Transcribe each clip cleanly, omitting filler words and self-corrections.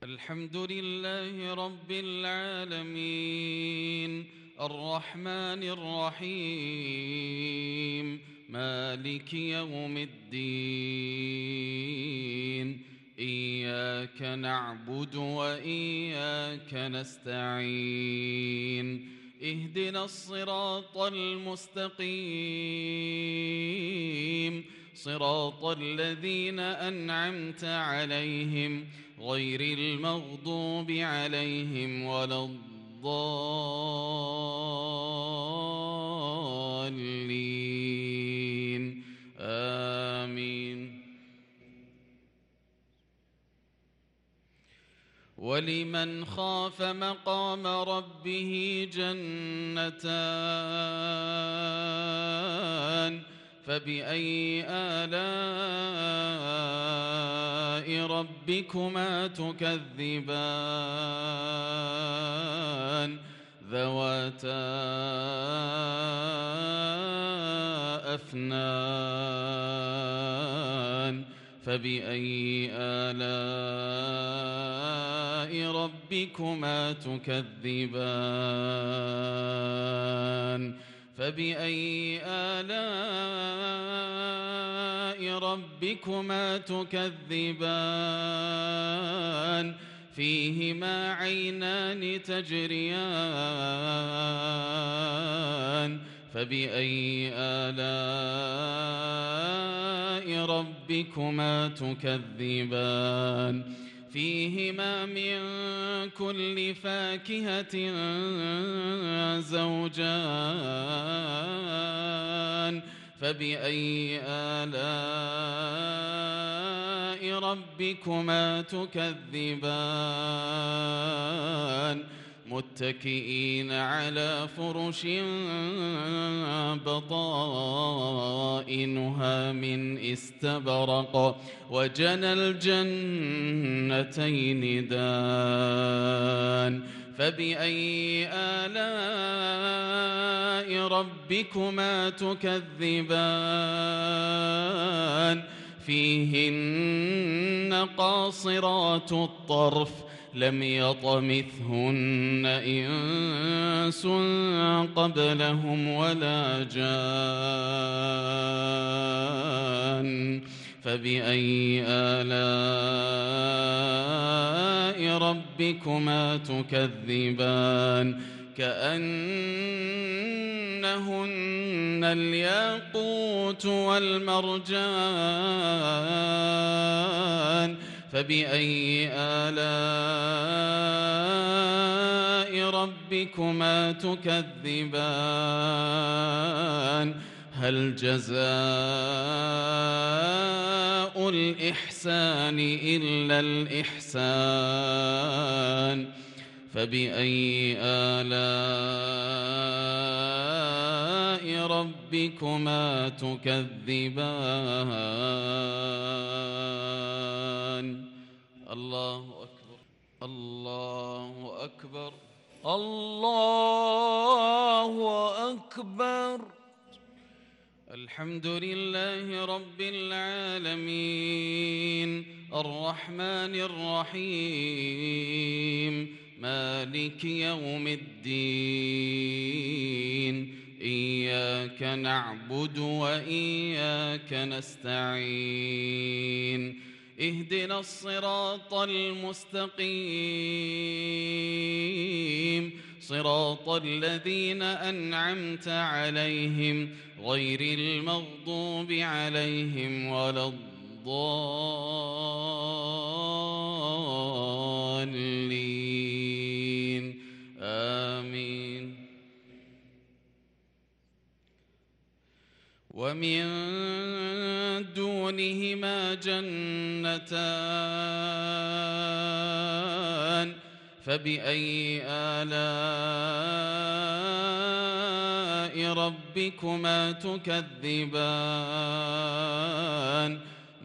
الحمد لله رب العالمين الرحمن الرحيم مالك يوم الدين إياك نعبد وإياك نستعين اهدنا الصراط المستقيم صراط الذين أنعمت عليهم غير المغضوب عليهم ولا الضالين آمين. ولمن خاف مقام ربه جنتان فبأي آلاء ربكما تكذبان ذواتا أفنان فبأي آلاء ربكما تكذبان فبأي آلاء ربكما تكذبان فيهما عينان تجريان فبأي آلاء ربكما تكذبان فيهما من كل فاكهة زوجان فبأي آلاء ربكما تكذبان متكئين على فرش بطائنها من استبرق وجنى الجنتين دان فبأي آلاء ربكما تكذبان فيهن قاصرات الطرف لم يطمثهن إنس قبلهم ولا جان فبأي آلاء ربكما تكذبان كأنهن الياقوت والمرجان فبأي آلاء ربكما تكذبان هل جزاء الإحسان إلا الإحسان فبأي آلاء ربكما تكذبان الله أكبر الله أكبر الله أكبر. الحمد لله رب العالمين الرحمن الرحيم مالك يوم الدين إياك نعبد وإياك نستعين اهدنا الصراط المستقيم صراط الذين أنعمت عليهم غير المغضوب عليهم ولا الضالين آمين. ومن دونهما جنتان فبأي آلاء ربكما تكذبان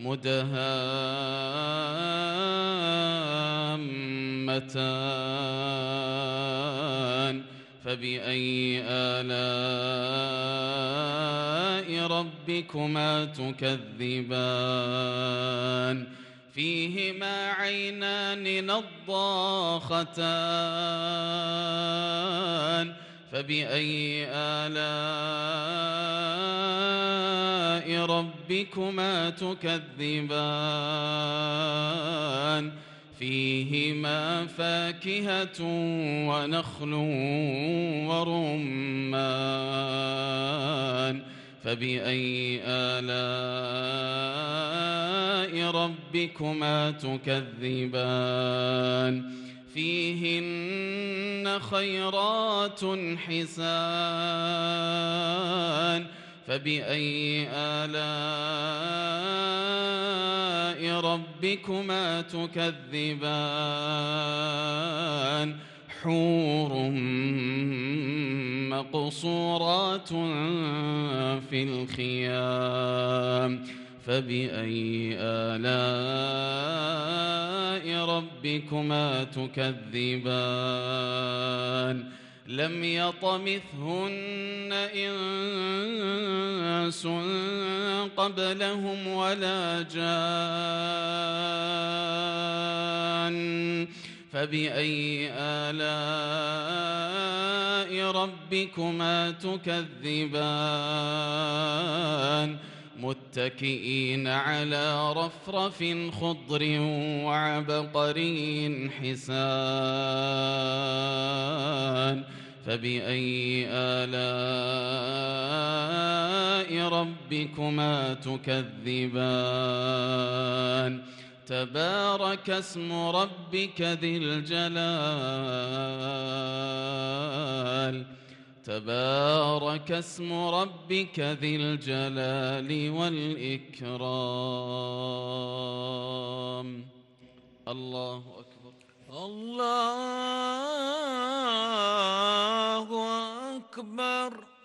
مدهامتان فبأي آلاء ربكما تكذبان فيهما عينان نضاختان فبأي آلاء ربكما تكذبان فيهما فاكهة ونخل ورمان فبأي آلاء ربكما تكذبان فيهن خيرات حسان فبأي آلاء ربكما تكذبان حور مقصورات في الخيام فبأي آلاء ربكما تكذبان لم يطمثهن إنس قبلهم ولا جان فبأي آلاء ربكما تكذبان متكئين على رفرف خضر وعبقري حسان فبأي آلاء ربكما تكذبان تبارك اسم ربك ذي الجلال تبارك اسم ربك ذي الجلال والإكرام الله أكبر الله أكبر